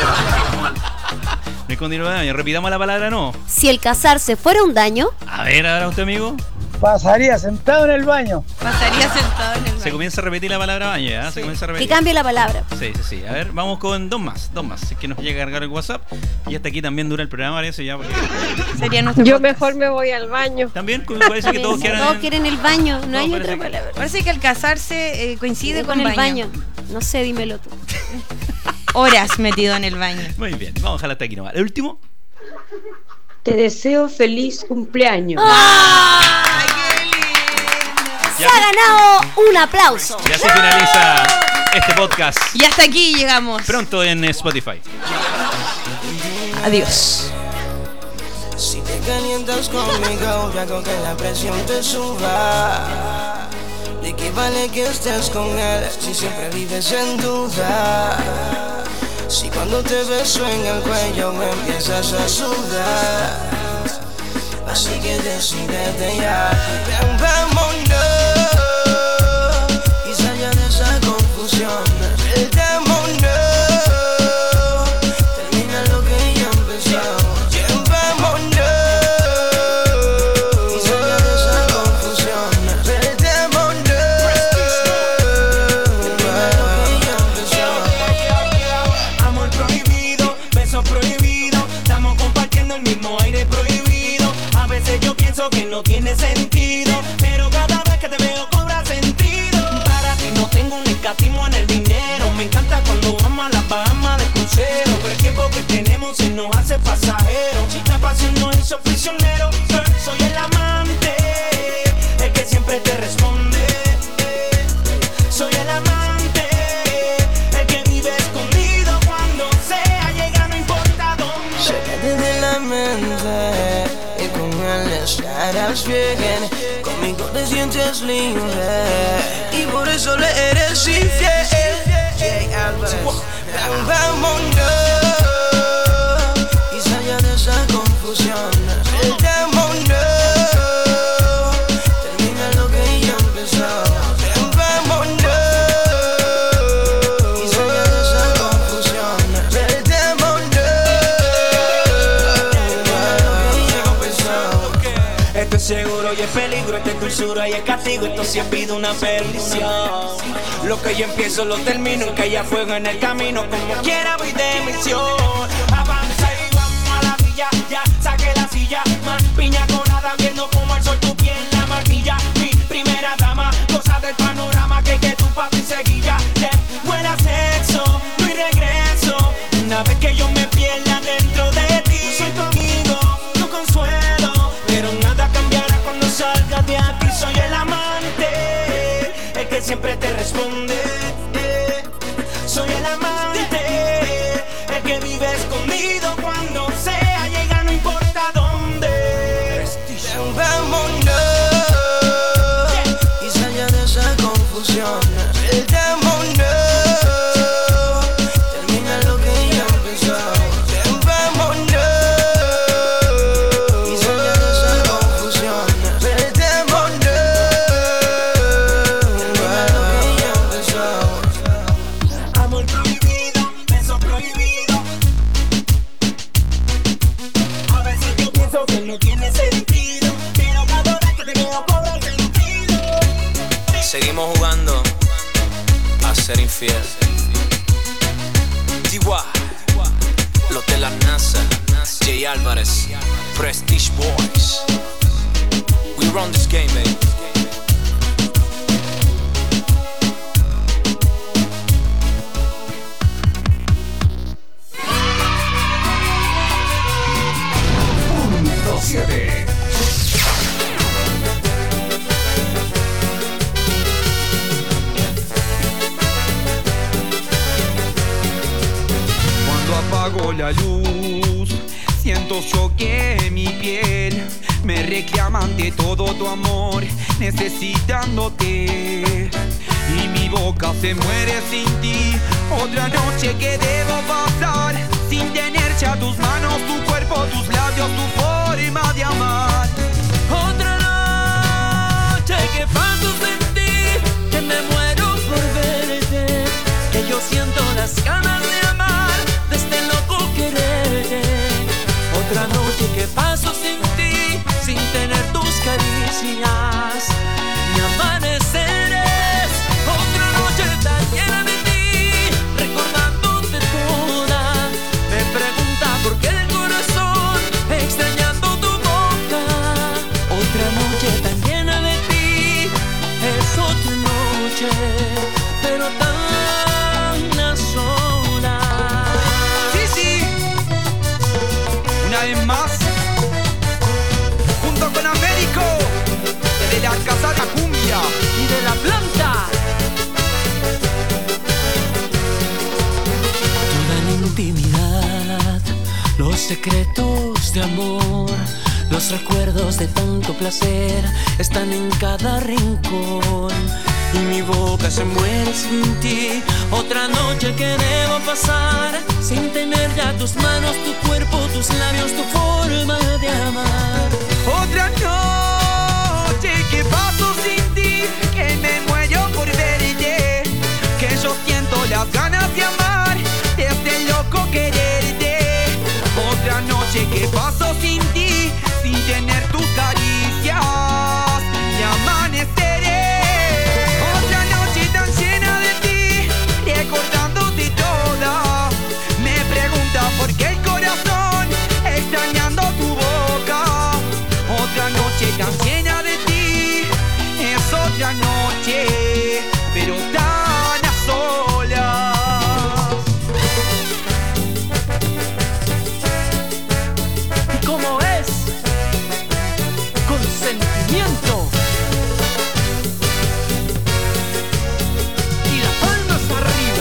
Me escondí el baño. Repitamos la palabra no. Si el casarse fuera un daño, A ver, ahora usted, amigo. Pasaría sentado en el baño. Pasaría sentado en el baño. Se comienza a repetir la palabra baño, ¿eh? Se Sí. comienza a Que repetir. cambie la palabra. Sí, sí, sí. A ver, vamos con dos más, dos más. Es que nos llega a cargar el WhatsApp. Y hasta aquí también dura el programa, parece ya. Porque... Sería nuestro Yo podcast. mejor me voy al baño. También me parece que todos quieran. Todos quieren el baño, no, No, hay parece otra que- palabra. Parece que al casarse eh, coincide con, con, el baño. No sé, dímelo tú. Horas metido en el baño. Muy bien, vamos a dejarla hasta aquí nomás. El último. Te deseo feliz cumpleaños. Se ha ganado un aplauso. Y así finaliza este podcast. Y hasta aquí llegamos. Pronto en Spotify. Adiós. Si te calientas conmigo, yo hago que la presión te suba. ¿De qué vale que estés con él si siempre vives en duda? Si cuando te beso en el cuello me empiezas a sudar. Así que decídete ya. Ven, vámonos y salga de esa confusión. Perdémonos. Termina lo que ya empezó. Ven, vámonos y salga de esa confusión. Perdémonos. Termina lo que ya empezó. Amor prohibido, beso prohibido. Estamos compartiendo el mismo aire prohibido. A veces yo pienso que no tiene sentido, pero cada vez que te veo cobra sentido. Para ti no tengo un escatismo en el dinero. Me encanta cuando vamos a la Bahamas de crucero, pero el tiempo que tenemos se nos hace pasajero. La pasión nos hizo prisionero. Soy el amante, el que siempre te responde. Soy el amante, el que vive escondido cuando sea llega, no importa dónde. Sácate de la mente y con él estarás bien. Conmigo te sientes libre y por eso le eres infiel. Jay Álvarez, ven, vámonos y salga de esa confusión. Perdémonos. Termina lo que ya empezó. Ven, vámonos y salga de esa confusión. Perdémonos. Esto es seguro y es peligro, esto es dulzura y es castigo, esto sí es vida, una perdición. Lo que yo empiezo lo termino, que haya fuego en el camino, como quiera voy de misión. Avanza y vamos a la villa, ya saqué la silla, más piña colada, viendo como el sol tu piel la maquilla. Mi primera dama, cosa del panorama, que que tu papi seguilla. Te huele a sexo, no hay regreso, una vez que yo me pierda dentro de ti. Soy tu amigo, tu consuelo, pero nada cambiará cuando salgas de aquí. Soy el amante, el que siempre te responde. Soy el amante, el que vive escondido cuando sea llega, no importa dónde. Ven, vámonos y salga de esa confusión. Perdémonos. Termina lo que ya empezó. Ven, vámonos y salga de esa confusión. Perdémonos. Termina lo que ya empezó. Amor prohibido, beso prohibido. A veces yo pienso que no tiene sentido, pero cada vez que te veo cobra sentido. Seguimos jugando a ser infiel. D Y, los de la NASA, Jay Álvarez, Prestige Boys. We run this game, baby. Punto siete. Cuando apago la luz, siento choque en mi piel. Me reclaman de todo tu amor, necesitándote. Y mi boca se muere sin ti. Otra noche que debo pasar sin tener ya tus manos, tu cuerpo, tus labios, tu forma de amar. Otra noche que paso sin ti, que me muero por verte, que yo siento las ganas de amar, de este loco quererte. Otra noche que paso sin ti, sin tener tus caricias, y amaneceres más. Junto con Américo, de la Casa de la Cumbia y de la planta. Toda la intimidad, los secretos de amor, los recuerdos de tanto placer están en cada rincón. Y mi boca se muere sin ti. Otra noche que debo pasar sin tener ya tus manos, tu cuerpo, tus labios, tu forma de amar. Otra noche que paso sin ti, que me muero por verte, que yo siento las ganas de amar, este loco quererte. Otra noche que paso sin ti, sin tener tus caricias y amaneceré. Otra noche tan llena de ti, recordándote toda. Me pregunta por qué el corazón extrañando tu boca. Otra noche tan llena de ti, es otra noche, pero tan a solas. ¿Y cómo es? Con sentimiento. Y las palmas arriba.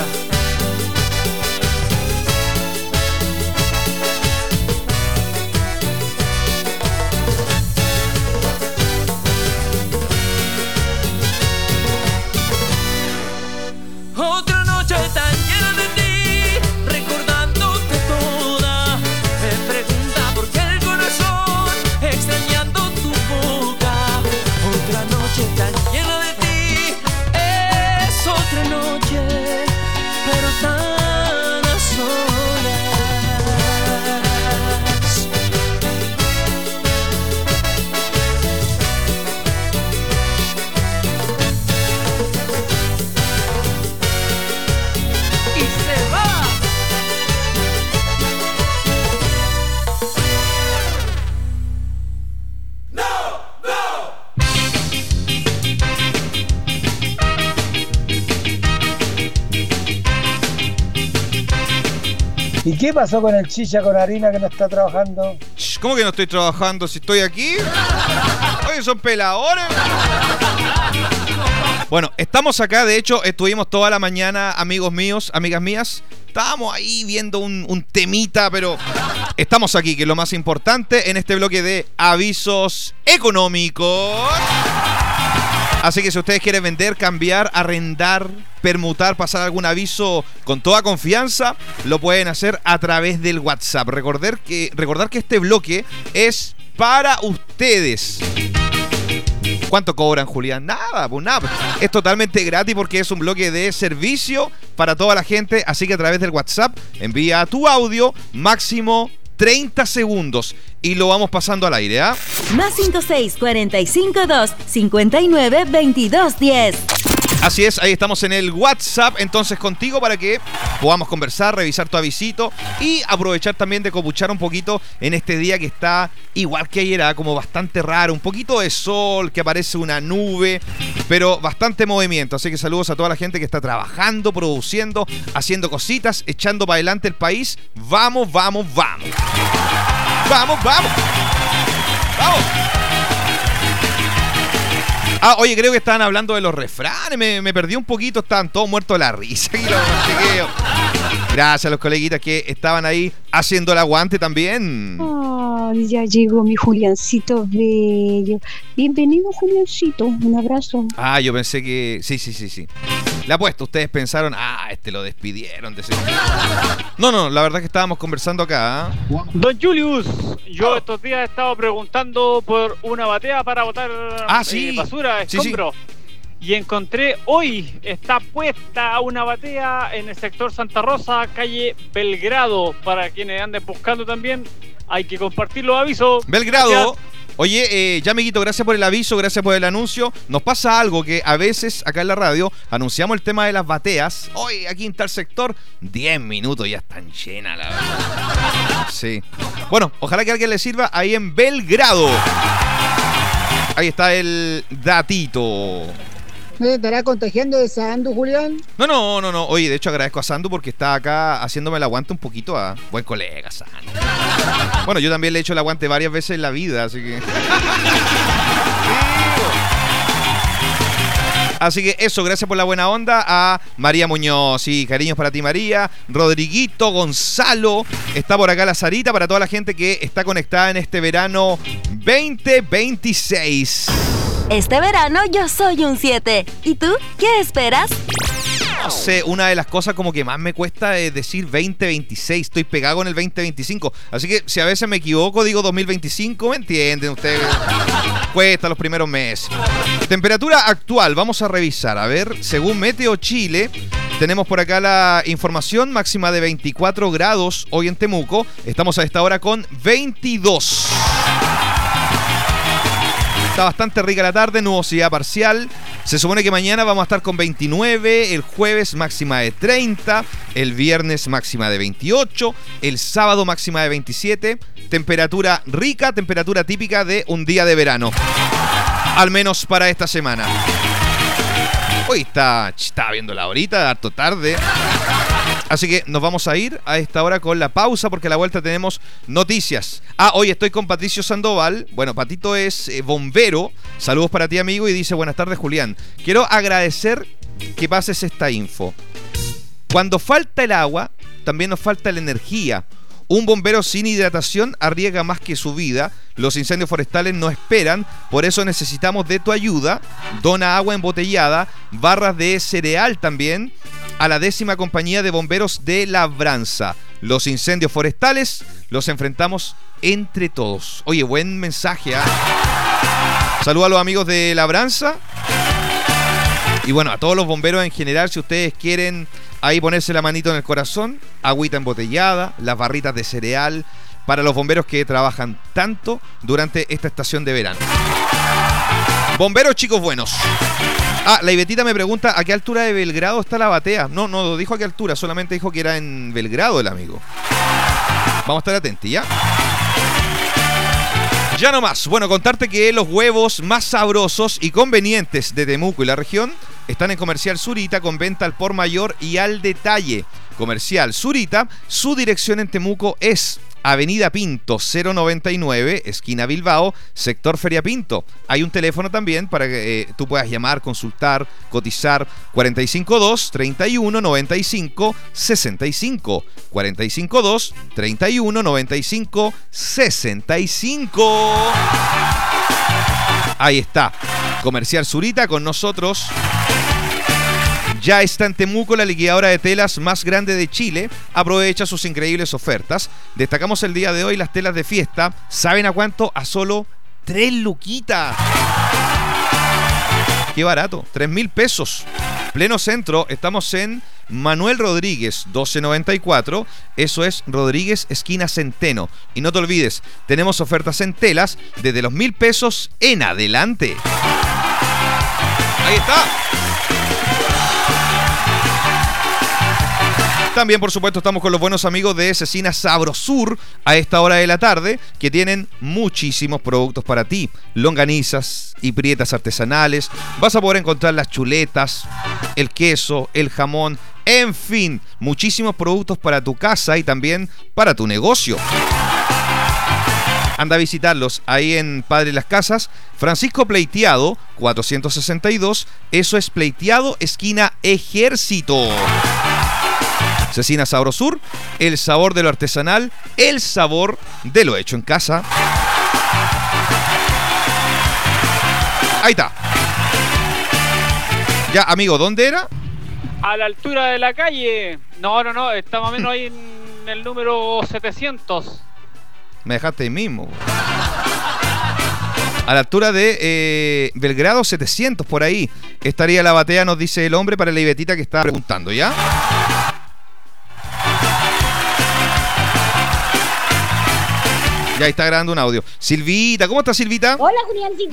Otra noche tan llena de ti, recordándote toda. Me pregunta por qué el corazón extrañando tu boca. Otra noche tan llena de ti, es otra noche, pero tan a solas. Y se va. ¿Y qué pasó con el chicha con harina que no está trabajando? Ch, ¿cómo que no estoy trabajando si estoy aquí? Oye, son peladores. Bueno, estamos acá, de hecho, estuvimos toda la mañana, amigos míos, amigas mías. Estábamos ahí viendo un, un temita, pero estamos aquí, que es lo más importante en este bloque de avisos económicos. Así que si ustedes quieren vender, cambiar, arrendar, permutar, pasar algún aviso con toda confianza, lo pueden hacer a través del WhatsApp. Recordar que, recordar que este bloque es para ustedes. ¿Cuánto cobran, Julián? Nada, pues nada. Es totalmente gratis porque es un bloque de servicio para toda la gente. Así que a través del WhatsApp envía tu audio, máximo treinta segundos, y lo vamos pasando al aire, ¿ah? Más cinco seis, cuarenta y cinco dos, cincuenta y nueve, veintidós diez. Así es, ahí estamos en el WhatsApp, entonces contigo para que podamos conversar, revisar tu avisito y aprovechar también de copuchar un poquito en este día que está igual que ayer, ¿eh? Como bastante raro, un poquito de sol, que aparece una nube, pero bastante movimiento. Así que saludos a toda la gente que está trabajando, produciendo, haciendo cositas, echando para adelante el país. Vamos, vamos, vamos. Vamos, vamos. Vamos. Ah, oye, creo que estaban hablando de los refranes. Me, me perdí un poquito. Estaban todos muertos de la risa. Aquí los chequeo. Gracias a los coleguitas que estaban ahí haciendo el aguante también. Oh, ya llegó mi Juliancito bello. Bienvenido, Juliancito. Un abrazo. Ah, yo pensé que... Sí, sí, sí, sí. Le apuesto, ustedes pensaron, ah, este lo despidieron. De ese... No, no, la verdad es que estábamos conversando acá. ¿eh? Don Julius, yo estos días he estado preguntando por una batea para botar ah, sí. eh, basura, escombro. Sí, sí. Y encontré hoy, está puesta una batea en el sector Santa Rosa, calle Belgrado. Para quienes anden buscando también, hay que compartir los avisos. Belgrado. Gracias. Oye, eh, ya amiguito, gracias por el aviso, gracias por el anuncio. Nos pasa algo que a veces acá en la radio anunciamos el tema de las bateas. Hoy aquí en tal sector, diez minutos ya están llenas, la verdad. Sí. Bueno, ojalá que a alguien le sirva ahí en Belgrado. Ahí está el datito. ¿No te estará contagiando de Sandu, Julián? No, no, no, no. Oye, de hecho agradezco a Sandu porque está acá haciéndome el aguante un poquito a buen colega, Sandu. Bueno, yo también le he hecho el aguante varias veces en la vida, así que... Así que eso, gracias por la buena onda a María Muñoz. Y cariños para ti, María. Rodriguito, Gonzalo. Está por acá la Sarita para toda la gente que está conectada en este verano veinte veintiséis. Este verano yo soy un siete. ¿Y tú? ¿Qué esperas? No sé, una de las cosas como que más me cuesta es decir veinte veintiséis. Estoy pegado en el veinte veinticinco. Así que si a veces me equivoco, digo dos mil veinticinco, ¿me entienden ustedes? Cuesta los primeros meses. Temperatura actual, vamos a revisar. A ver, según Meteo Chile, tenemos por acá la información máxima de veinticuatro grados hoy en Temuco. Estamos a esta hora con veintidós. Está bastante rica la tarde, nubosidad parcial. Se supone que mañana vamos a estar con veintinueve, el jueves máxima de treinta, el viernes máxima de veintiocho, el sábado máxima de veintisiete. Temperatura rica, temperatura típica de un día de verano. Al menos para esta semana. Hoy está, está viendo la horita, harto tarde. Así que nos vamos a ir a esta hora con la pausa porque a la vuelta tenemos noticias. Ah, hoy estoy con Patricio Sandoval. Bueno, Patito es eh, bombero. Saludos para ti, amigo. Y dice, buenas tardes, Julián. Quiero agradecer que pases esta info. Cuando falta el agua, también nos falta la energía. Un bombero sin hidratación arriesga más que su vida. Los incendios forestales no esperan, por eso necesitamos de tu ayuda. Dona agua embotellada, barras de cereal también a la décima compañía de bomberos de Labranza. Los incendios forestales los enfrentamos entre todos. Oye, buen mensaje, ¿eh? Saludos a los amigos de Labranza. Y bueno, a todos los bomberos en general, si ustedes quieren ahí ponerse la manito en el corazón, agüita embotellada, las barritas de cereal, para los bomberos que trabajan tanto durante esta estación de verano. Bomberos chicos buenos. Ah, la Ivetita me pregunta a qué altura de Belgrado está la batea. No, no dijo a qué altura, solamente dijo que era en Belgrado el amigo. Vamos a estar atentos, ¿ya? Ya no más. Bueno, contarte que los huevos más sabrosos y convenientes de Temuco y la región están en Comercial Zurita con venta al por mayor y al detalle. Comercial Zurita, su dirección en Temuco es Avenida Pinto cero noventa y nueve, esquina Bilbao, sector Feria Pinto. Hay un teléfono también para que eh, tú puedas llamar, consultar, cotizar. cuatro cinco dos, treinta y uno, noventa y cinco, sesenta y cinco. cuatro cinco dos, treinta y uno, noventa y cinco, sesenta y cinco. Ahí está. Comercial Zurita con nosotros. Ya está en Temuco la liquidadora de telas más grande de Chile. Aprovecha sus increíbles ofertas. Destacamos el día de hoy las telas de fiesta. ¿Saben a cuánto? A solo tres luquitas. Qué barato, tres mil pesos. Pleno centro, estamos en Manuel Rodríguez, doce noventa y cuatro. Eso es Rodríguez, esquina Centeno. Y no te olvides, tenemos ofertas en telas desde los mil pesos en adelante. Ahí está. También, por supuesto, estamos con los buenos amigos de Cecina Sabrosur a esta hora de la tarde, que tienen muchísimos productos para ti. Longanizas y prietas artesanales. Vas a poder encontrar las chuletas, el queso, el jamón, en fin, muchísimos productos para tu casa y también para tu negocio. Anda a visitarlos ahí en Padre Las Casas, Francisco Pleiteado, cuatrocientos sesenta y dos. Eso es Pleiteado, esquina Ejército. Cecina Sabrosur, el sabor de lo artesanal, el sabor de lo hecho en casa. Ahí está. Ya, amigo, ¿dónde era? A la altura de la calle. No, no, no, está más o menos ahí en el número setecientos. Me dejaste ahí mismo. A la altura de eh, Belgrado setecientos, por ahí. Estaría la batea, nos dice el hombre, para la Ivetita que está preguntando, ¿ya? Ya está grabando un audio. Silvita, ¿cómo estás, Silvita? Hola, Juliancito.